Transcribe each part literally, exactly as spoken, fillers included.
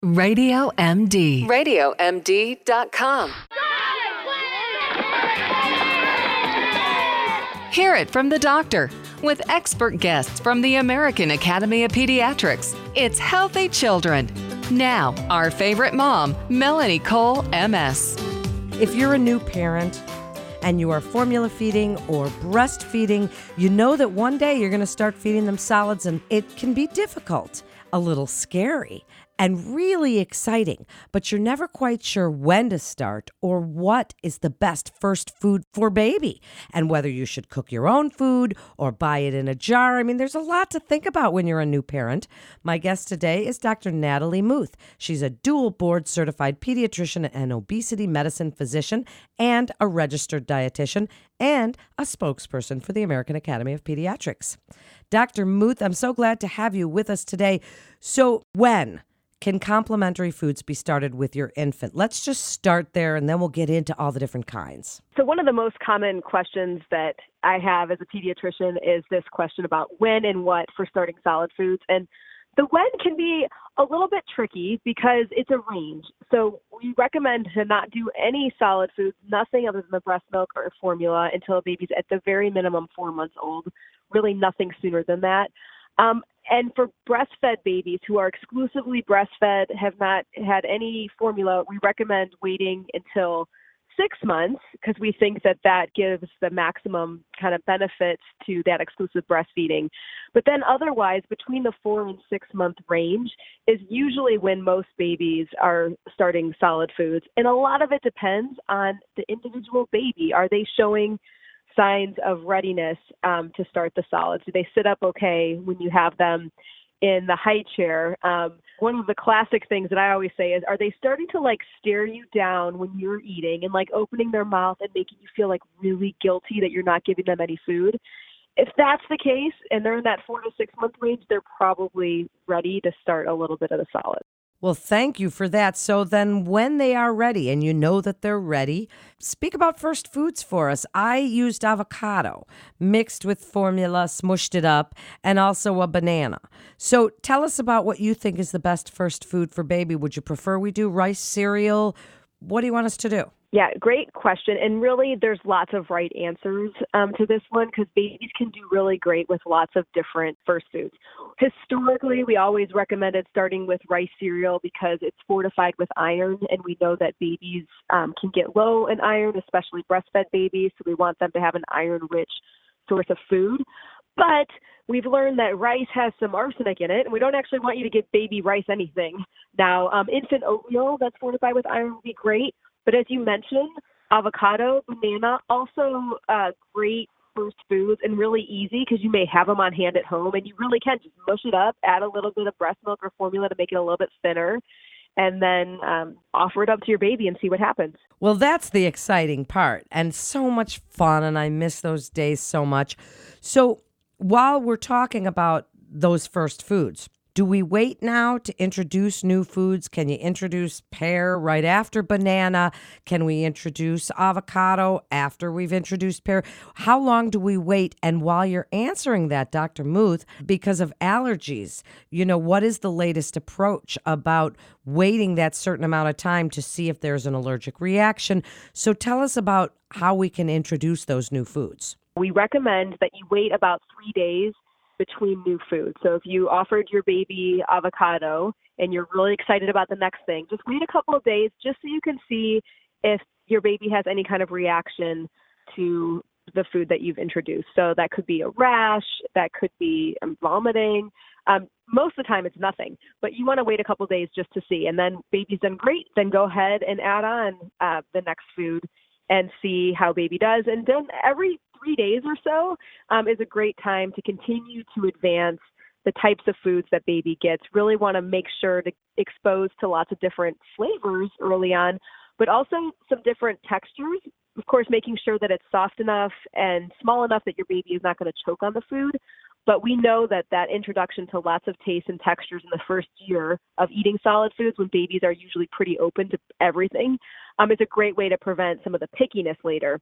Radio M D. radio M D dot com. Hear it from the doctor with expert guests from the American Academy of Pediatrics. It's Healthy Children. Now, our favorite mom, Melanie Cole, M S. If you're a new parent and you are formula feeding or breastfeeding, you know that one day you're going to start feeding them solids, and it can be difficult, a little scary, and really exciting, but you're never quite sure when to start or what is the best first food for baby, and whether you should cook your own food or buy it in a jar. I mean, there's a lot to think about when you're a new parent. My guest today is Doctor Natalie Muth. She's a dual board certified pediatrician and obesity medicine physician and a registered dietitian and a spokesperson for the American Academy of Pediatrics. Doctor Muth, I'm so glad to have you with us today. So when can complementary foods be started with your infant? Let's just start there, and then we'll get into all the different kinds. So one of the most common questions that I have as a pediatrician is this question about when and what for starting solid foods. And the when can be a little bit tricky because it's a range. So we recommend to not do any solid foods, nothing other than the breast milk or formula, until a baby's at the very minimum four months old, really nothing sooner than that. Um, and for breastfed babies who are exclusively breastfed, have not had any formula, we recommend waiting until six months because we think that that gives the maximum kind of benefits to that exclusive breastfeeding. But then otherwise, between the four and six month range is usually when most babies are starting solid foods. And a lot of it depends on the individual baby. Are they showing signs of readiness um, to start the solids? Do they sit up okay when you have them in the high chair? Um, one of the classic things that I always say is, are they starting to like stare you down when you're eating and like opening their mouth and making you feel like really guilty that you're not giving them any food? If that's the case and they're in that four to six month range, they're probably ready to start a little bit of the solid. Well, thank you for that. So then when they are ready, and you know that they're ready, speak about first foods for us. I used avocado mixed with formula, smushed it up, and also a banana. So tell us about what you think is the best first food for baby. Would you prefer we do rice cereal? What do you want us to do? Yeah, great question. And really, there's lots of right answers um, to this one because babies can do really great with lots of different first foods. Historically, we always recommended starting with rice cereal because it's fortified with iron, and we know that babies um, can get low in iron, especially breastfed babies, so we want them to have an iron-rich source of food. But we've learned that rice has some arsenic in it, and we don't actually want you to give baby rice anything. Now, um, infant oatmeal that's fortified with iron would be great. But as you mentioned, avocado, banana, also uh, great first foods and really easy because you may have them on hand at home and you really can just mush it up, add a little bit of breast milk or formula to make it a little bit thinner, and then um, offer it up to your baby and see what happens. Well, that's the exciting part and so much fun, and I miss those days so much. So while we're talking about those first foods, do we wait now to introduce new foods? Can you introduce pear right after banana? Can we introduce avocado after we've introduced pear? How long do we wait? And while you're answering that, Doctor Muth, because of allergies, you know, what is the latest approach about waiting that certain amount of time to see if there's an allergic reaction? So tell us about how we can introduce those new foods. We recommend that you wait about three days between new foods. So if you offered your baby avocado and you're really excited about the next thing, just wait a couple of days just so you can see if your baby has any kind of reaction to the food that you've introduced. So that could be a rash, that could be um, vomiting. Um, most of the time it's nothing, but you want to wait a couple of days just to see. And then baby's done great, then go ahead and add on uh, the next food and see how baby does. And then every three days or so um, is a great time to continue to advance the types of foods that baby gets. Really want to make sure to expose to lots of different flavors early on, but also some different textures. Of course, making sure that it's soft enough and small enough that your baby is not going to choke on the food. But we know that that introduction to lots of tastes and textures in the first year of eating solid foods, when babies are usually pretty open to everything, um, is a great way to prevent some of the pickiness later.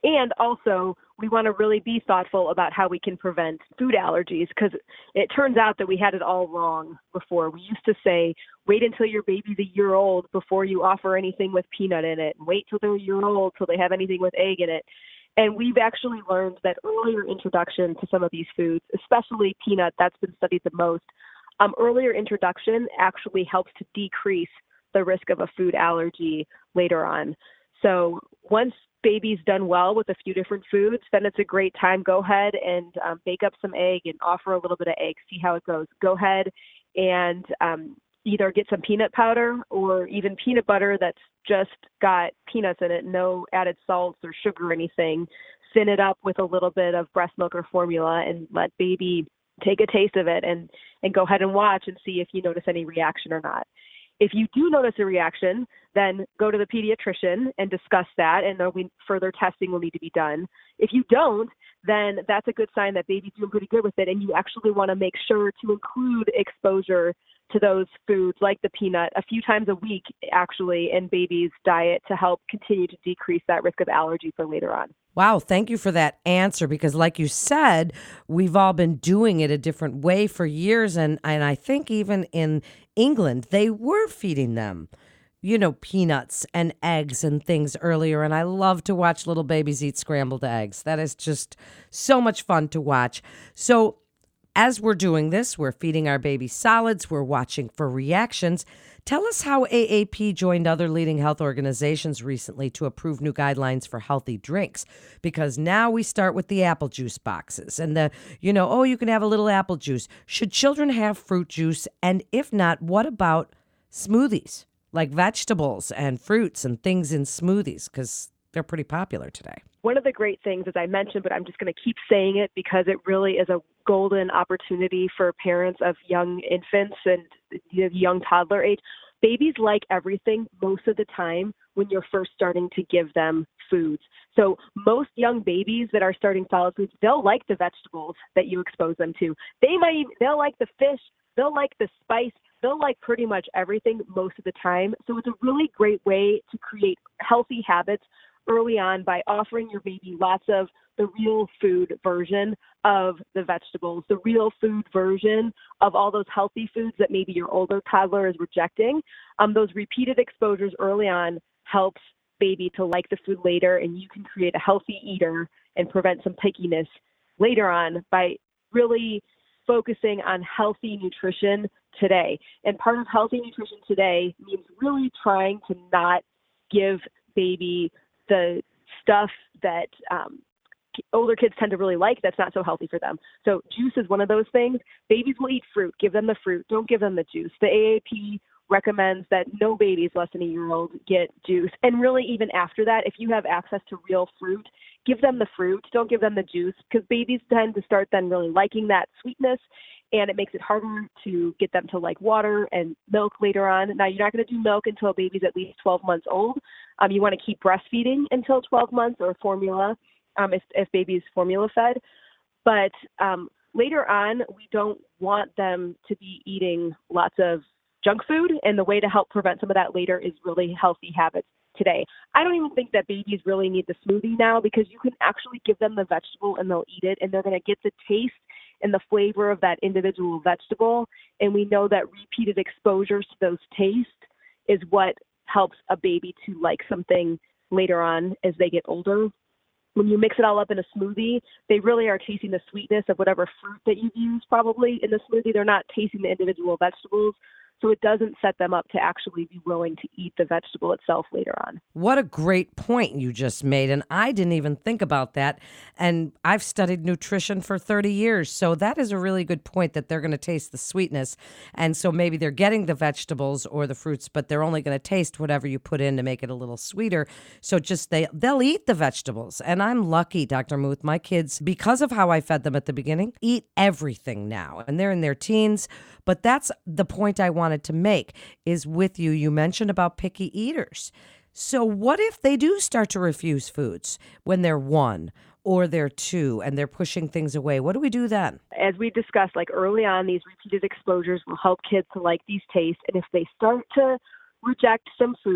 And also, we want to really be thoughtful about how we can prevent food allergies, because it turns out that we had it all wrong before. We used to say, wait until your baby's a year old before you offer anything with peanut in it. Wait till they're a year old till they have anything with egg in it. And we've actually learned that earlier introduction to some of these foods, especially peanut, that's been studied the most, um, earlier introduction actually helps to decrease the risk of a food allergy later on. So once baby's done well with a few different foods, then it's a great time. Go ahead and um, bake up some egg and offer a little bit of egg, see how it goes. Go ahead and um, either get some peanut powder or even peanut butter that's just got peanuts in it, no added salts or sugar or anything. Thin it up with a little bit of breast milk or formula and let baby take a taste of it, and, and go ahead and watch and see if you notice any reaction or not. If you do notice a reaction, then go to the pediatrician and discuss that, and there'll be further testing will need to be done. If you don't, then that's a good sign that baby's doing pretty good with it, and you actually want to make sure to include exposure to those foods like the peanut a few times a week, actually, in baby's diet to help continue to decrease that risk of allergy for later on. Wow, thank you for that answer, because like you said, we've all been doing it a different way for years, and, and I think even in England, they were feeding them, you know, peanuts and eggs and things earlier, and I love to watch little babies eat scrambled eggs. That is just so much fun to watch. So as we're doing this, we're feeding our baby solids, we're watching for reactions. Tell us how A A P joined other leading health organizations recently to approve new guidelines for healthy drinks, because now we start with the apple juice boxes and the, you know, oh, you can have a little apple juice. Should children have fruit juice? And if not, what about smoothies, like vegetables and fruits and things in smoothies, because they're pretty popular today? One of the great things, as I mentioned, but I'm just going to keep saying it because it really is a golden opportunity for parents of young infants and young toddler age. Babies like everything most of the time when you're first starting to give them foods. So most young babies that are starting solid foods, they'll like the vegetables that you expose them to. They might even, they'll like the fish, they'll like the spice, they'll like pretty much everything most of the time. So it's a really great way to create healthy habits early on by offering your baby lots of the real food version of the vegetables, the real food version of all those healthy foods that maybe your older toddler is rejecting. Um, those repeated exposures early on helps baby to like the food later, and you can create a healthy eater and prevent some pickiness later on by really focusing on healthy nutrition today. And part of healthy nutrition today means really trying to not give baby the stuff that um, older kids tend to really like that's not so healthy for them. So juice is one of those things. Babies will eat fruit. Give them the fruit. Don't give them the juice. The A A P recommends that no babies less than a year old get juice. And really, even after that, if you have access to real fruit, give them the fruit. Don't give them the juice, because babies tend to start then really liking that sweetness, and it makes it harder to get them to like water and milk later on. Now, you're not going to do milk until a baby's at least twelve months old. Um, you want to keep breastfeeding until twelve months, or formula um, if, if baby's formula fed. But um, later on, we don't want them to be eating lots of junk food, and the way to help prevent some of that later is really healthy habits today. I don't even think that babies really need the smoothie now, because you can actually give them the vegetable and they'll eat it, and they're going to get the taste and the flavor of that individual vegetable. And we know that repeated exposures to those tastes is what helps a baby to like something later on as they get older. When you mix it all up in a smoothie, they really are tasting the sweetness of whatever fruit that you've used probably in the smoothie. They're not tasting the individual vegetables. So it doesn't set them up to actually be willing to eat the vegetable itself later on. What a great point you just made. And I didn't even think about that. And I've studied nutrition for thirty years. So that is a really good point, that they're going to taste the sweetness. And so maybe they're getting the vegetables or the fruits, but they're only going to taste whatever you put in to make it a little sweeter. So just they, they'll eat the vegetables. And I'm lucky, Doctor Muth. My kids, because of how I fed them at the beginning, eat everything now. And they're in their teens. But that's the point I wanted to make is with you. You mentioned about picky eaters. So what if they do start to refuse foods when they're one or they're two and they're pushing things away? What do we do then? As we discussed, like early on, these repeated exposures will help kids to like these tastes. And if they start to reject some foods,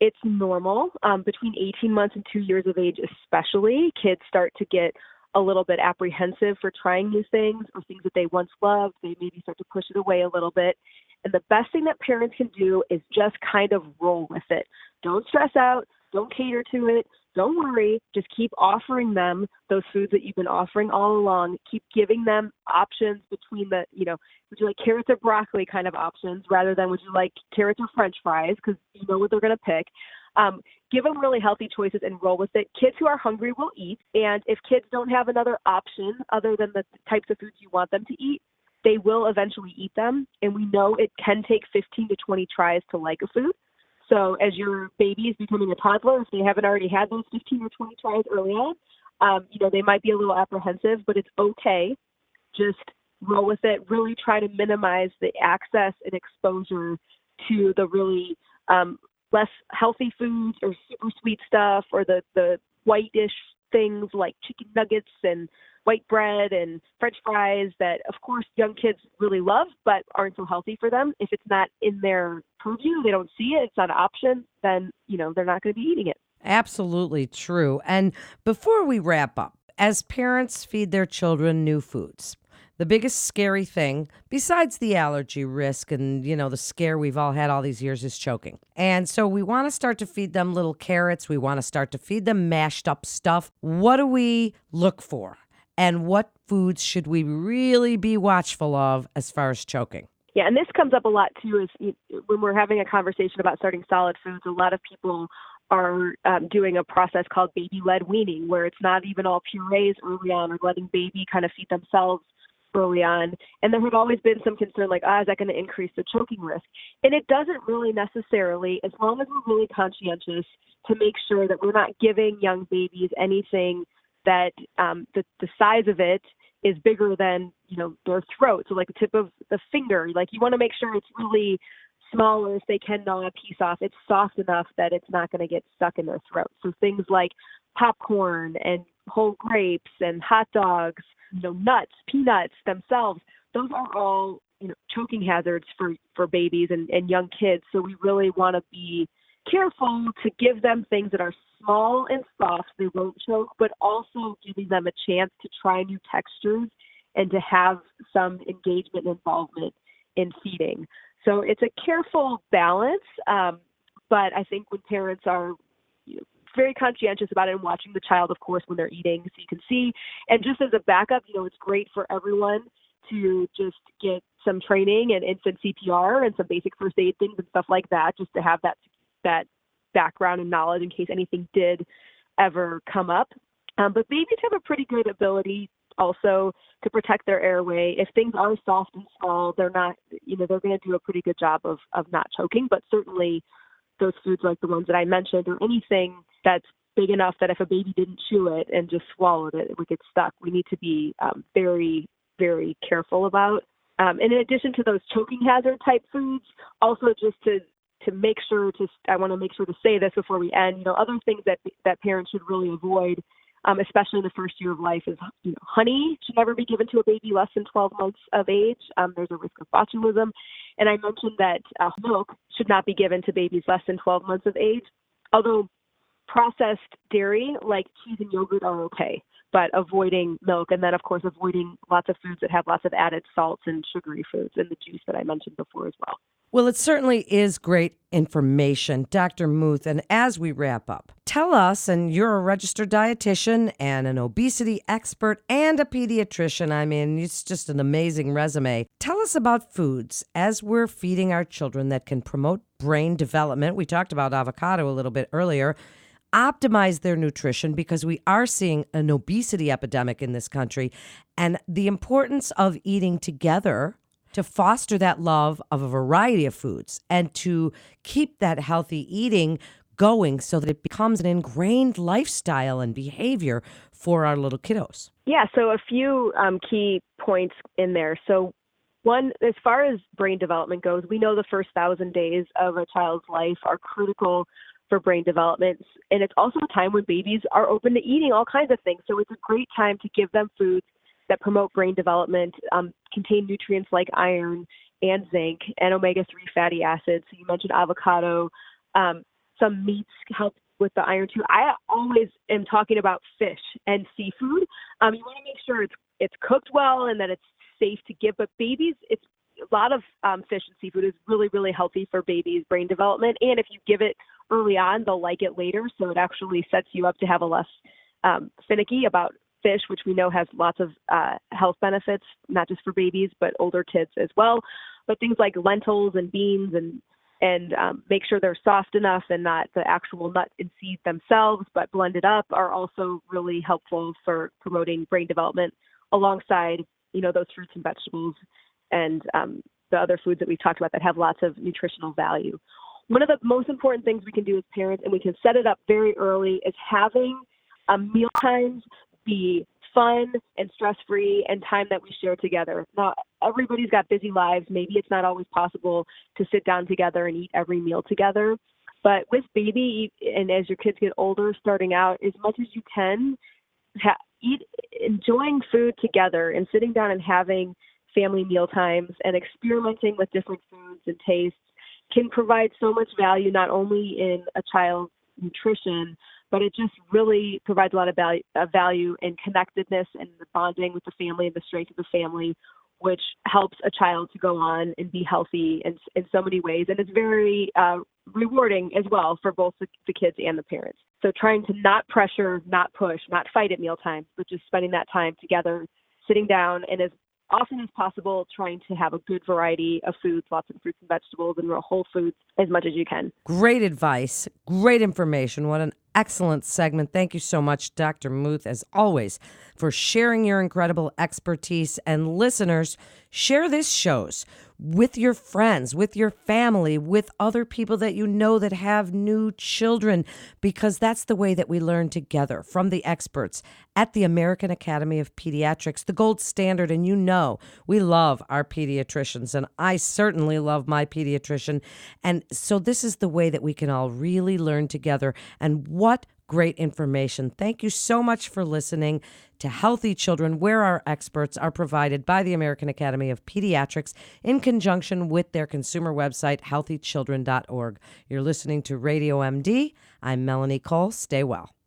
It's normal. Um, between eighteen months and two years of age especially, kids start to get a little bit apprehensive for trying new things or things that they once loved. They maybe start to push it away a little bit. And the best thing that parents can do is just kind of roll with it. Don't stress out. Don't cater to it. Don't worry. Just keep offering them those foods that you've been offering all along. Keep giving them options between the, you know, would you like carrots or broccoli kind of options rather than would you like carrots or French fries, because you know what they're going to pick. Um, give them really healthy choices and roll with it. Kids who are hungry will eat. And if kids don't have another option other than the types of foods you want them to eat, they will eventually eat them. And we know it can take fifteen to twenty tries to like a food. So as your baby is becoming a toddler, if they haven't already had those fifteen or twenty tries early on, um, you know, they might be a little apprehensive, but it's okay. Just roll with it. Really try to minimize the access and exposure to the really um, less healthy foods or super sweet stuff or the, the whitish things like chicken nuggets and white bread and French fries that, of course, young kids really love but aren't so healthy for them. If it's not in their purview, they don't see it, it's not an option, then, you know, they're not going to be eating it. Absolutely true. And before we wrap up, as parents feed their children new foods, the biggest scary thing, besides the allergy risk and, you know, the scare we've all had all these years, is choking. And so we want to start to feed them little carrots. We want to start to feed them mashed up stuff. What do we look for? And what foods should we really be watchful of as far as choking? Yeah, and this comes up a lot, too, is when we're having a conversation about starting solid foods, a lot of people are um, doing a process called baby-led weaning, where it's not even all purees early on or letting baby kind of feed themselves early on. And there had always been some concern like, ah, is that going to increase the choking risk? And it doesn't really necessarily, as long as we're really conscientious to make sure that we're not giving young babies anything that um, the, the size of it is bigger than, you know, their throat. So like the tip of the finger, like you want to make sure it's really small, or if they can gnaw a piece off, it's soft enough that it's not going to get stuck in their throat. So things like popcorn and whole grapes and hot dogs, you know, nuts, peanuts themselves, those are all, you know, choking hazards for, for babies and, and young kids. So we really want to be careful to give them things that are small and soft, they won't choke, but also giving them a chance to try new textures and to have some engagement and involvement in feeding. So it's a careful balance, um, but I think when parents are, you know, very conscientious about it and watching the child, of course, when they're eating, so you can see. And just as a backup, you know, it's great for everyone to just get some training and infant C P R and some basic first aid things and stuff like that, just to have that that background and knowledge in case anything did ever come up. Um, but babies have a pretty good ability also to protect their airway. If things are soft and small, they're not, you know, they're going to do a pretty good job of, of not choking. But certainly those foods like the ones that I mentioned, or anything that's big enough that if a baby didn't chew it and just swallowed it, it would get stuck, we need to be um, very, very careful about. Um, and in addition to those choking hazard type foods, also just to to make sure to, I want to make sure to say this before we end, you know, other things that that parents should really avoid, um, especially in the first year of life, is, you know, honey should never be given to a baby less than twelve months of age. Um, there's a risk of botulism. And I mentioned that uh, milk should not be given to babies less than twelve months of age, although processed dairy like cheese and yogurt are okay, but avoiding milk. And then, of course, avoiding lots of foods that have lots of added salts and sugary foods, and the juice that I mentioned before as well. Well, it certainly is great information, Doctor Muth. And as we wrap up, tell us, and you're a registered dietitian and an obesity expert and a pediatrician. I mean, it's just an amazing resume. Tell us about foods as we're feeding our children that can promote brain development. We talked about avocado a little bit earlier. Optimize their nutrition, because we are seeing an obesity epidemic in this country, and the importance of eating together to foster that love of a variety of foods and to keep that healthy eating going so that it becomes an ingrained lifestyle and behavior for our little kiddos. Yeah, so a few um, key points in there. So one, as far as brain development goes, we know the first thousand days of a child's life are critical for brain development. And it's also a time when babies are open to eating all kinds of things. So it's a great time to give them foods that promote brain development, um, contain nutrients like iron and zinc and omega three fatty acids. So you mentioned avocado. Um, some meats help with the iron too. I always am talking about fish and seafood. Um, you want to make sure it's it's cooked well and that it's safe to give. But babies, it's a lot of um, fish and seafood is really, really healthy for babies' brain development. And if you give it early on, they'll like it later. So it actually sets you up to have a less um, finicky about fish, which we know has lots of uh, health benefits, not just for babies, but older kids as well. But things like lentils and beans and and um, make sure they're soft enough and not the actual nut and seed themselves, but blended up, are also really helpful for promoting brain development alongside, you know, those fruits and vegetables and um, the other foods that we've talked about that have lots of nutritional value. One of the most important things we can do as parents, and we can set it up very early, is having um, meal times be fun and stress-free and time that we share together. Now, everybody's got busy lives. Maybe it's not always possible to sit down together and eat every meal together. But with baby, and as your kids get older, starting out, as much as you can, ha- eat, enjoying food together and sitting down and having family meal times and experimenting with different foods and tastes can provide so much value, not only in a child's nutrition, but it just really provides a lot of value, uh, value in connectedness and the bonding with the family and the strength of the family, which helps a child to go on and be healthy in, in so many ways. And it's very uh, rewarding as well for both the, the kids and the parents. So trying to not pressure, not push, not fight at mealtimes, but just spending that time together, sitting down, and as often as possible, trying to have a good variety of foods, lots of fruits and vegetables and real whole foods as much as you can. Great advice. Great information. What an excellent segment. Thank you so much, Doctor Muth, as always, for sharing your incredible expertise. And listeners, share this shows with your friends, with your family, with other people that you know that have new children, because that's the way that we learn together from the experts at the American Academy of Pediatrics, the gold standard. And you know, we love our pediatricians, and I certainly love my pediatrician. And so this is the way that we can all really learn together. And what great information. Thank you so much for listening to Healthy Children, where our experts are provided by the American Academy of Pediatrics in conjunction with their consumer website, healthy children dot org. You're listening to Radio M D. I'm Melanie Cole. Stay well.